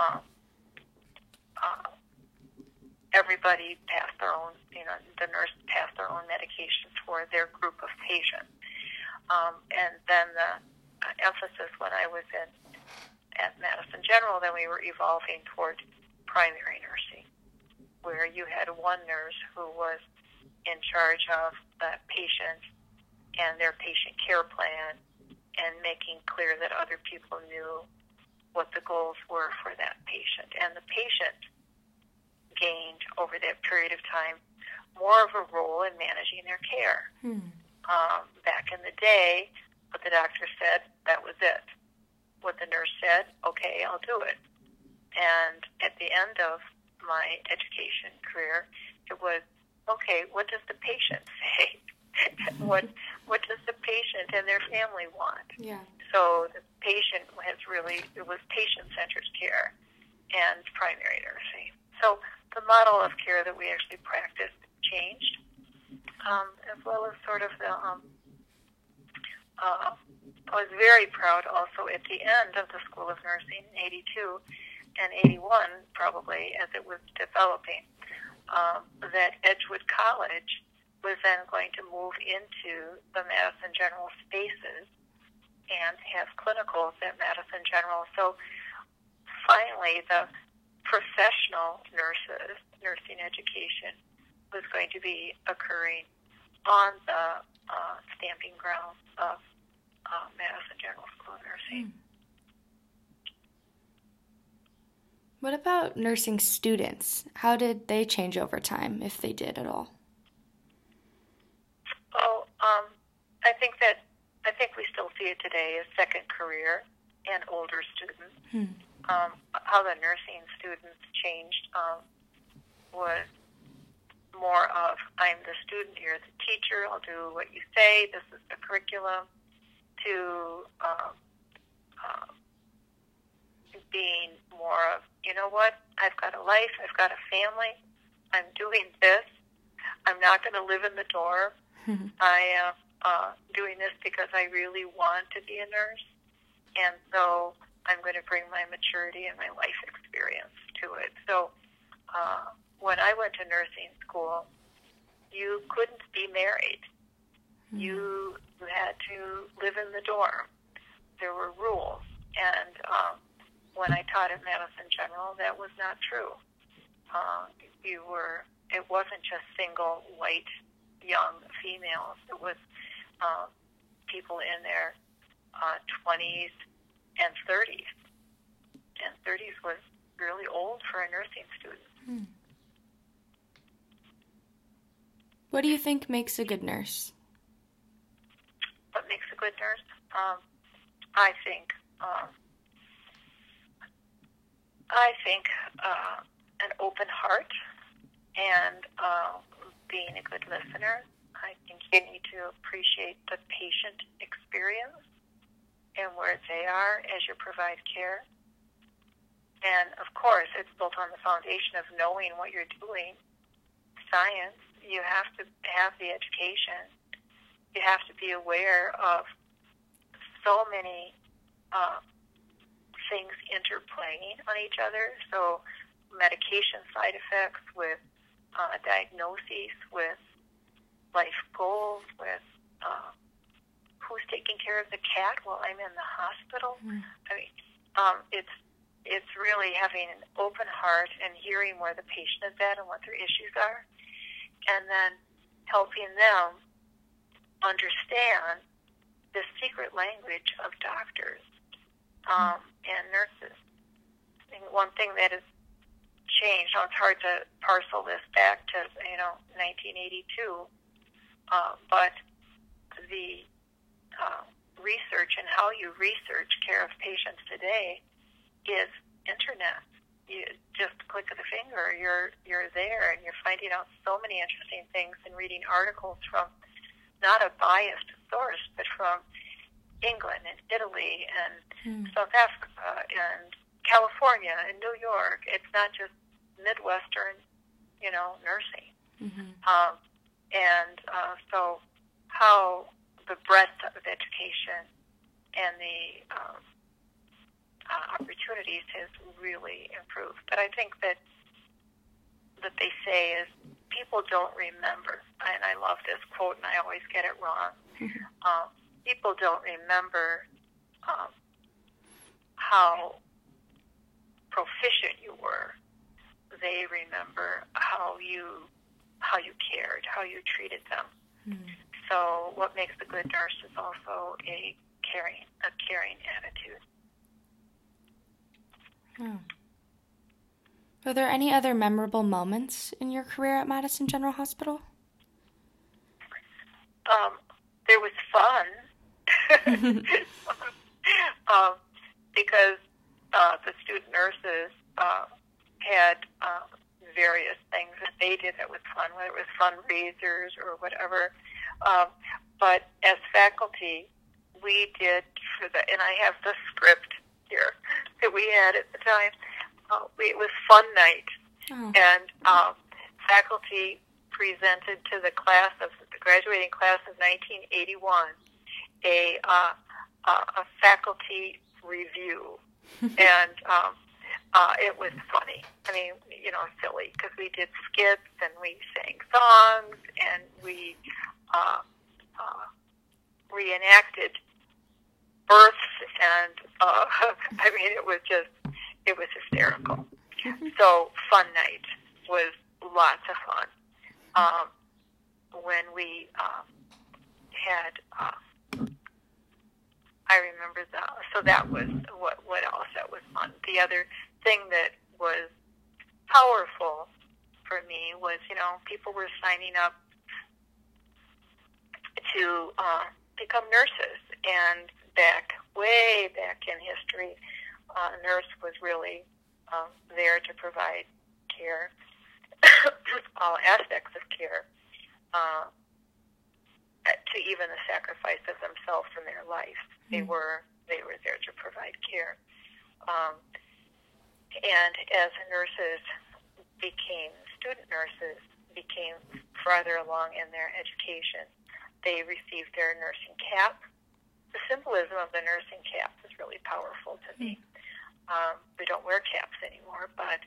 everybody passed their own, the nurse passed their own medications for their group of patients. And then the emphasis when I was at Madison General, then we were evolving toward primary nursing, where you had one nurse who was in charge of the patient and their patient care plan and making clear that other people knew what the goals were for that patient. And the patient gained, over that period of time, more of a role in managing their care. Back in the day, what the doctor said, that was it. What the nurse said, okay, I'll do it. And at the end of my education career, it was, okay, what does the patient say? What does the patient and their family want? Yeah. So the patient it was patient-centered care and primary nursing. So the model of care that we actually practiced changed, as well as sort of the, I was very proud also at the end of the School of Nursing in 82 and 81, probably, as it was developing, that Edgewood College was then going to move into the Madison General spaces and have clinicals at Madison General. So finally, the professional nursing education was going to be occurring on the stamping grounds of Madison General School of Nursing. What about nursing students? How did they change over time, if they did at all? Oh, I think we still see it today as second career and older students. How the nursing students changed was more of, I'm the student, you're the teacher, I'll do what you say, this is the curriculum, to being more of, you know what, I've got a life, I've got a family, I'm doing this, I'm not going to live in the dorm, I am doing this because I really want to be a nurse, and so I'm going to bring my maturity and my life experience to it. So when I went to nursing school, you couldn't be married. You had to live in the dorm. There were rules. And when I taught at Madison General, that was not true. It wasn't just single, white, young females. It was people in their 20s and 30s. And 30s was really old for a nursing student. What do you think makes a good nurse? What makes a good nurse? I think an open heart and being a good listener. I think you need to appreciate the patient experience and where they are as you provide care. And, of course, it's built on the foundation of knowing what you're doing. Science, you have to have the education. You have to be aware of so many things interplaying on each other. So medication side effects with diagnoses, with life goals, with who's taking care of the cat while I'm in the hospital. I mean, it's really having an open heart and hearing where the patient is at and what their issues are, and then helping them understand the secret language of doctors and nurses. I think one thing that has changed, it's hard to parcel this back to 1982, but the research and how you research care of patients today is internet. You just click of the finger, you're there, and you're finding out so many interesting things and reading articles from not a biased source, but from England and Italy and South Africa and California and New York. It's not just Midwestern, nursing. So how the breadth of education and the opportunities has really improved. But I think that they say is people don't remember, and I love this quote, and I always get it wrong. People don't remember how proficient you were. They remember how you cared, how you treated them. So what makes a good nurse is also a caring attitude. Are there any other memorable moments in your career at Madison General Hospital? There was fun because the student nurses had various things that they did that was fun, whether it was fundraisers or whatever. But as faculty, we did and I have the script here that we had at the time. It was fun night, and faculty presented to the graduating class of 1981 a faculty review, and it was funny. I mean, silly, because we did skits and we sang songs and we reenacted births, and I mean, it was hysterical. So fun night was lots of fun. When we had, I remember that. So that was what else? That was fun. The other thing that was powerful for me was, people were signing up to become nurses, and way back in history, a nurse was really there to provide care, all aspects of care, to even the sacrifice of themselves and their life. They were there to provide care. And as nurses student nurses became farther along in their education, they received their nursing cap. The symbolism of the nursing cap is really powerful to me. We don't wear caps anymore, but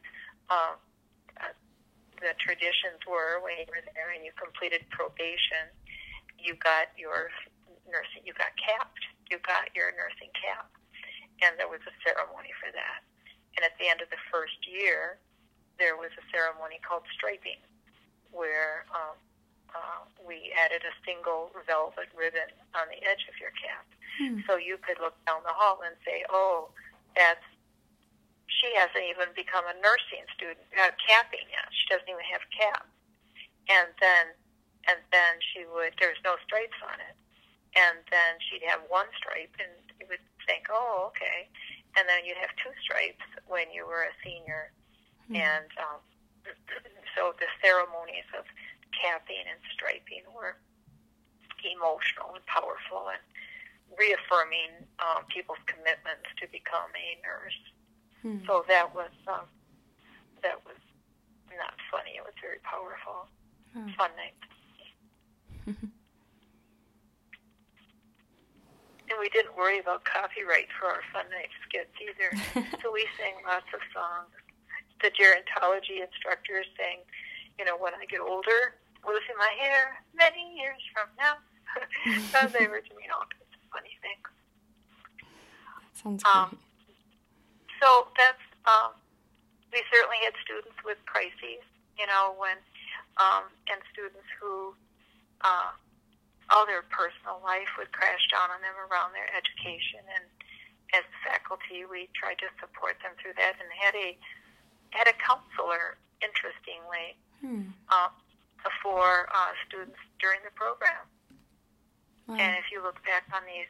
the traditions were when you were there and you completed probation, you got your nursing, you got capped, you got your nursing cap, and there was a ceremony for that. And at the end of the first year, there was a ceremony called striping, where we added a single velvet ribbon on the edge of your cap. So you could look down the hall and say, oh, she hasn't even become a nursing student, capping yet. She doesn't even have cap. And then she would, there's no stripes on it. And then she'd have one stripe, and you would think, oh, okay. And then you'd have two stripes when you were a senior. And so the ceremonies of capping and striping were emotional and powerful, and reaffirming people's commitments to become a nurse. So that was not funny. It was very powerful. Fun night. And we didn't worry about copyright for our fun night skits either. So we sang lots of songs. The gerontology instructors sang, when I get older, losing my hair many years from now. So they were doing all kinds of funny things. That sounds great. So that's, we certainly had students with crises, when, and students who, all their personal life would crash down on them around their education. And as faculty, we tried to support them through that, and had a counselor, interestingly, for students during the program. Wow. And if you look back on these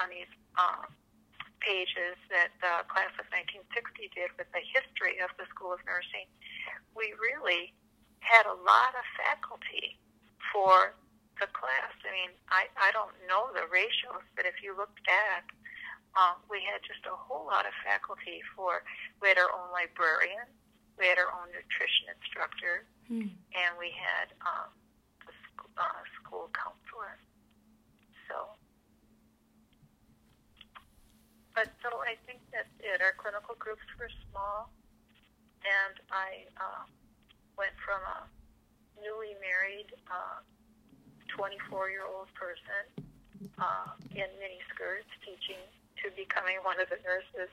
pages that the class of 1960 did with the history of the School of Nursing, we really had a lot of faculty for the class. I mean, I don't know the ratios, but if you look back, we had just a whole lot of faculty we had our own librarian, we had our own nutrition instructor, and we had a school counselor. So I think that's it. Our clinical groups were small, and I went from a newly married 24-year-old person in miniskirts teaching to becoming one of the nurses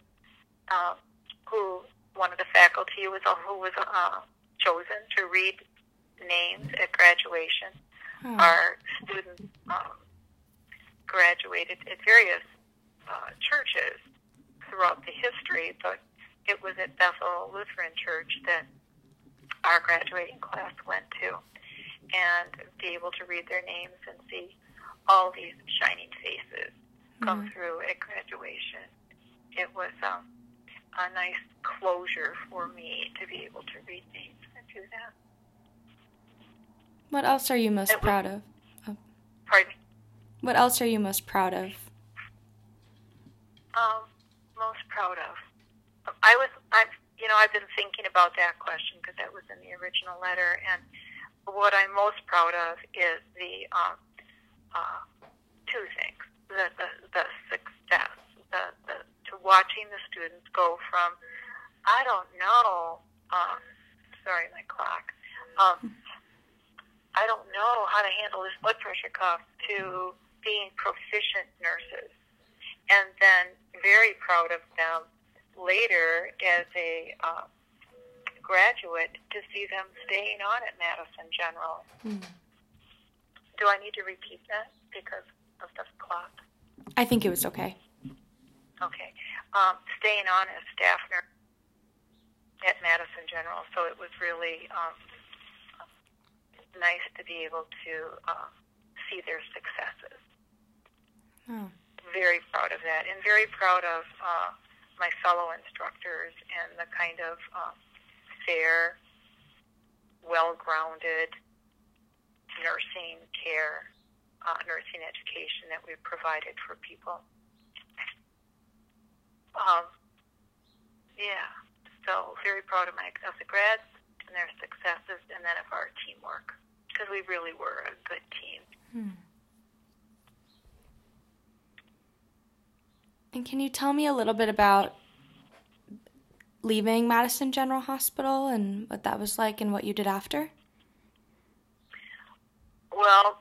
one of the faculty who was chosen to read names at graduation. Our students graduated at various churches throughout the history, but it was at Bethel Lutheran Church that our graduating class went to, and be able to read their names and see all these shining faces come through at graduation. It was a nice closure for me to be able to read names and do that. What else are you most proud of? Pardon me? What else are you most proud of? Most proud of. I've been thinking about that question because that was in the original letter, and what I'm most proud of is the two things: the success, to watching the students go from I don't know, sorry, my clock. I don't know how to handle this blood pressure cuff to being proficient nurses. and then very proud of them later as a graduate to see them staying on at Madison General. Do I need to repeat that because of the clock? I think it was okay. Okay. Staying on as staff nurse at Madison General, so it was really nice to be able to see their successes. Oh. Very proud of that, and very proud of my fellow instructors and the kind of fair, well-grounded nursing care, nursing education that we've provided for people. So very proud of the grads and their successes, and then of our teamwork, because we really were a good team. And can you tell me a little bit about leaving Madison General Hospital and what that was like and what you did after? Well,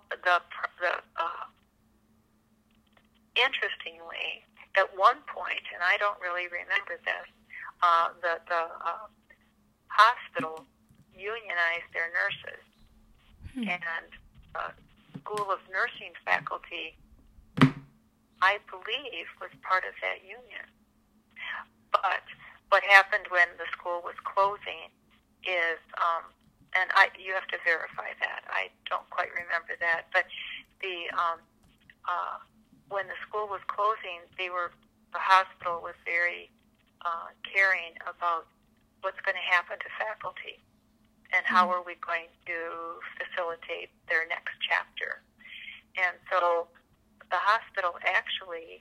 interestingly, at one point, and I don't really remember this, the hospital unionized their nurses, and School of Nursing faculty, I believe, was part of that union. But what happened when the school was closing is, and you have to verify that. I don't quite remember that, but when the school was closing, the hospital was very caring about what's going to happen to faculty and how are we going to facilitate their next chapter. And so the hospital actually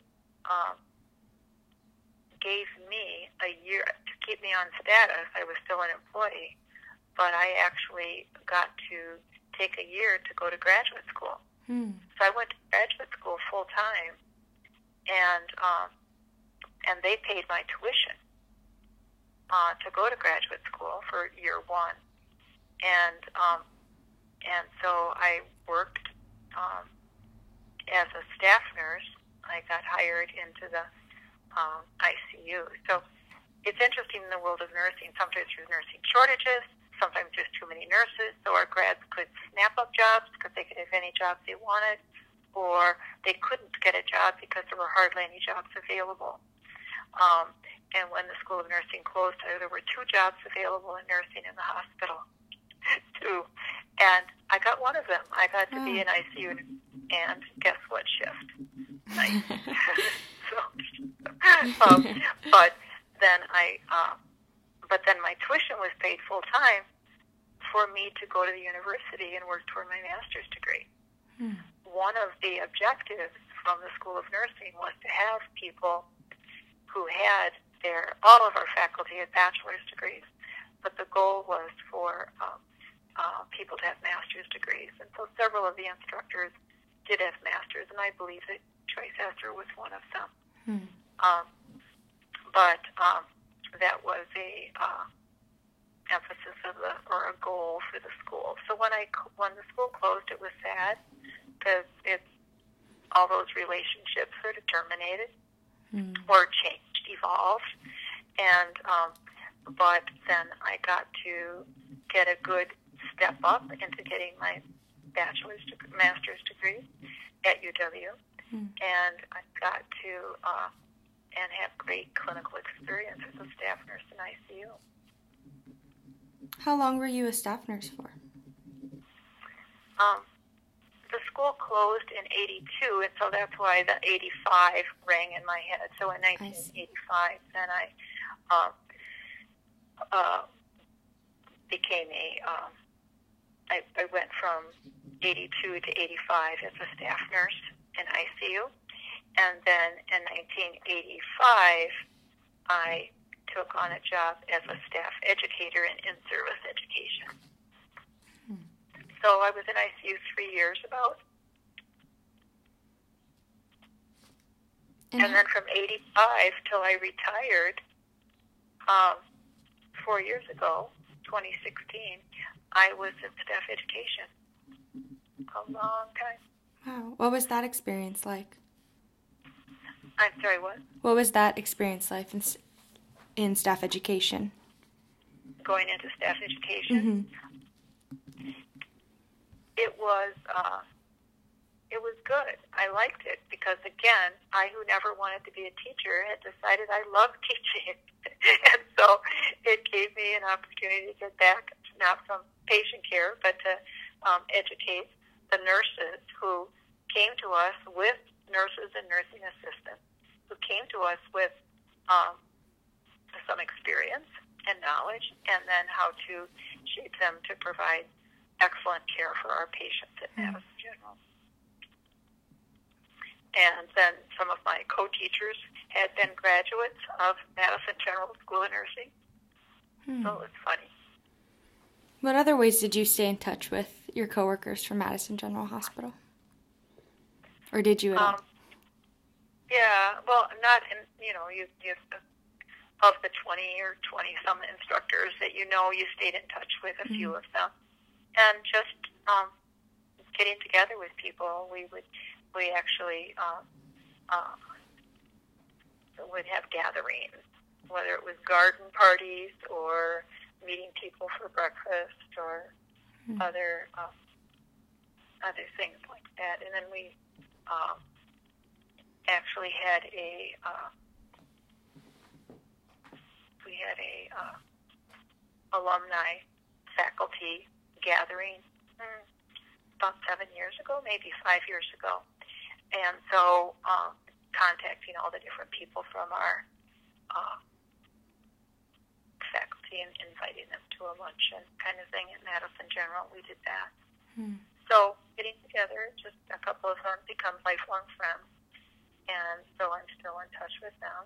gave me a year to keep me on status. I was still an employee, but I actually got to take a year to go to graduate school. So I went to graduate school full time, and they paid my tuition to go to graduate school for year one, and so I worked as a staff nurse. I got hired into the ICU. So it's interesting in the world of nursing. Sometimes there's nursing shortages. Sometimes there's too many nurses, so our grads could snap up jobs because they could have any jobs they wanted, or they couldn't get a job because there were hardly any jobs available. And when the School of Nursing closed, there were 2 jobs available in nursing in the hospital, 2. And I got one of them. I got to be in ICU, and guess what shift? Nice. But then my tuition was paid full time for me to go to the university and work toward my master's degree. One of the objectives from the School of Nursing was to have people who had all of our faculty had bachelor's degrees, but the goal was for people to have master's degrees. And so several of the instructors did have masters, and I believe that Joyce Esser was one of them. But that was a emphasis or a goal for the school. So when the school closed, it was sad because all those relationships sort of terminated or changed, evolved, and but then I got to get a good step up into getting my master's degree at UW, and I got to and have great clinical experience as a staff nurse in ICU. How long were you a staff nurse for? The school closed in 82, and so that's why the 85 rang in my head. So in 1985, then I became I went from 82 to 85 as a staff nurse in ICU. And then in 1985, I took on a job as a staff educator in in-service education. So I was in ICU 3 years about. And then from 85 till I retired 4 years ago, 2016, I was in staff education. A long time. Wow. What was that experience like? I'm sorry, what? What was that experience like in staff education? Going into staff education? It was good. I liked it because, again, I, who never wanted to be a teacher, had decided I loved teaching. And so it gave me an opportunity to get back, not from patient care, but to educate the nurses who came to us with nurses and nursing assistants, who came to us with some experience and knowledge, and then how to shape them to provide excellent care for our patients at Madison General. And then some of my co-teachers had been graduates of Madison General School of Nursing, so it was funny. What other ways did you stay in touch with your coworkers from Madison General Hospital? Or did you at all? Yeah, well, not in, you of the 20 or 20-some instructors that you stayed in touch with a few of them. And just getting together with people, we actually would have gatherings, whether it was garden parties or meeting people for breakfast or other things like that. And then we actually had a alumni faculty gathering about 7 years ago, maybe 5 years ago. And so contacting all the different people from our faculty and inviting them to a luncheon kind of thing at Madison General, we did that. So getting together, just a couple of them become lifelong friends. And so I'm still in touch with them.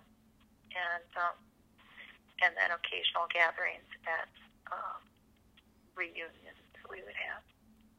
And then occasional gatherings at reunions that we would have.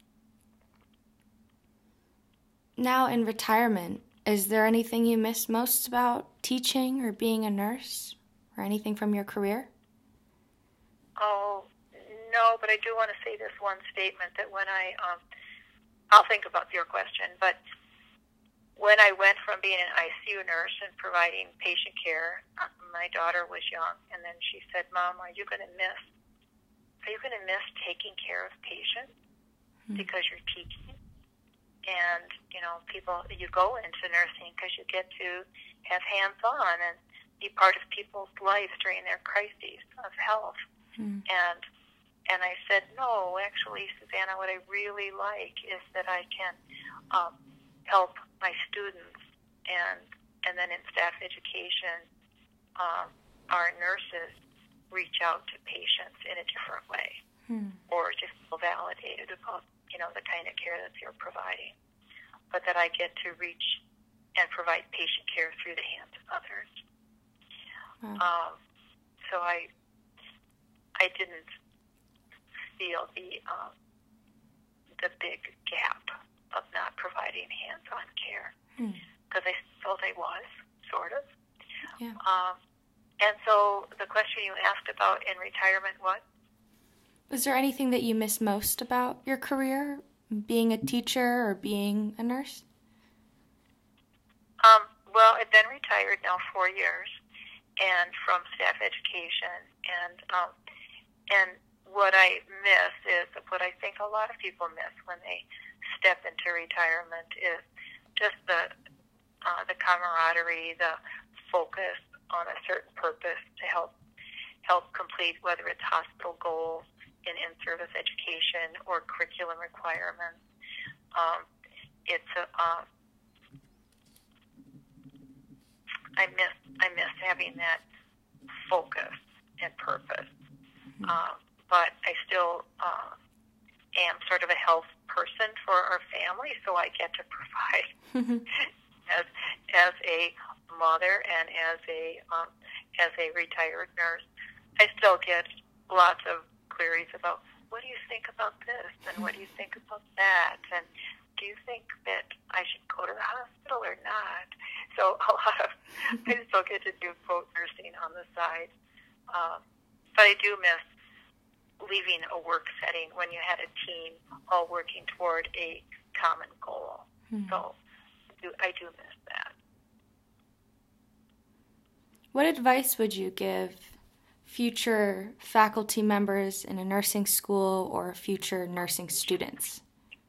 Now in retirement, is there anything you miss most about teaching or being a nurse, or anything from your career? Oh, no, but I do want to say this one statement that when I'll think about your question, but when I went from being an ICU nurse and providing patient care, my daughter was young, and then she said, "Mom, are you going to miss taking care of patients because you're teaching?" And, people, you go into nursing because you get to have hands-on and be part of people's lives during their crises of health. And I said, "No, actually, Susanna, what I really like is that I can help my students, and then in staff education, our nurses reach out to patients in a different way, or just feel validated about, the kind of care that they're providing, but that I get to reach and provide patient care through the hands of others." So I didn't feel the big gap of not providing hands-on care, because I felt I was, sort of. Yeah. And so the question you asked about in retirement, what? Was there anything that you miss most about your career, being a teacher or being a nurse? Well, I've been retired now 4 years, and from staff education, and what I miss is what I think a lot of people miss when they step into retirement is just the camaraderie, the focus on a certain purpose to help complete, whether it's hospital goals in in-service education or curriculum requirements. I miss having that focus and purpose, but I still am sort of a health person for our family, so I get to provide as a mother and as a retired nurse. I still get lots of queries about, what do you think about this, and what do you think about that, and do you think that I should go to the hospital or not? So I still get to do quote nursing on the side, but I do miss leaving a work setting when you had a team all working toward a common goal. So I do miss that. What advice would you give future faculty members in a nursing school or future nursing students?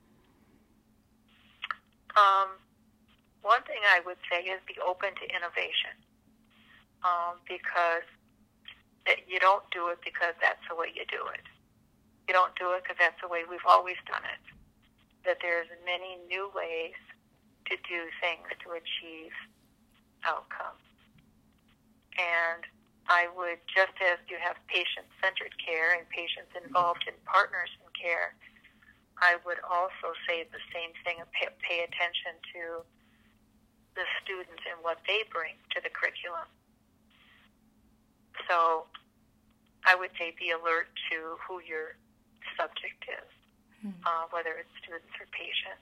One thing I would say is be open to innovation, because you don't do it because that's the way you do it. You don't do it because that's the way we've always done it. That there's many new ways to do things to achieve outcomes. And I would, just as you have patient-centered care and patients involved in partners in care, I would also say the same thing and pay attention to the students and what they bring to the curriculum. So I would say be alert to who your subject is, whether it's students or patients,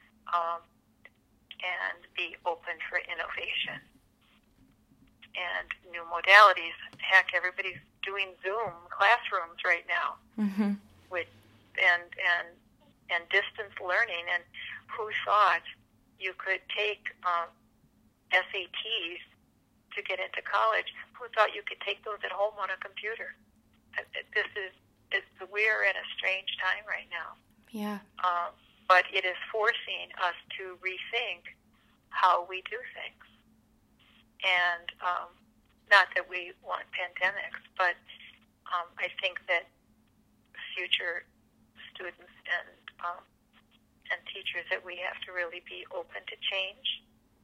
and be open for innovation and new modalities. Heck, everybody's doing Zoom classrooms right now, with and distance learning. And who thought you could take SATs to get into college? Who thought you could take those at home on a computer? We're in a strange time right now. Yeah. But it is forcing us to rethink how we do things. And not that we want pandemics, but I think that future students and teachers, that we have to really be open to change,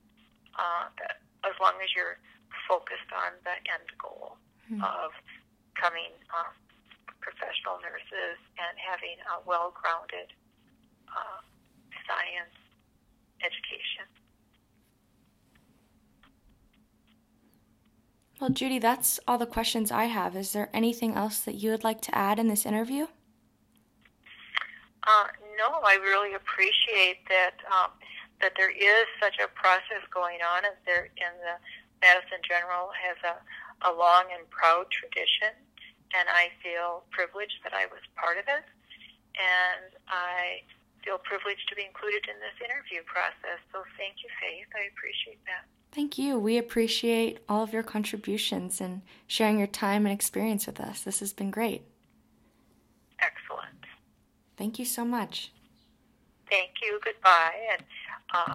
as long as you're focused on the end goal of becoming professional nurses and having a well-grounded science education. Well, Judy, that's all the questions I have. Is there anything else that you would like to add in this interview? No, I really appreciate that that there is such a process going on, and the Madison General has a long and proud tradition, and I feel privileged that I was part of it, and I feel privileged to be included in this interview process. So thank you, Faith. I appreciate that. Thank you. We appreciate all of your contributions and sharing your time and experience with us. This has been great. Excellent. Thank you so much. Thank you. Goodbye. And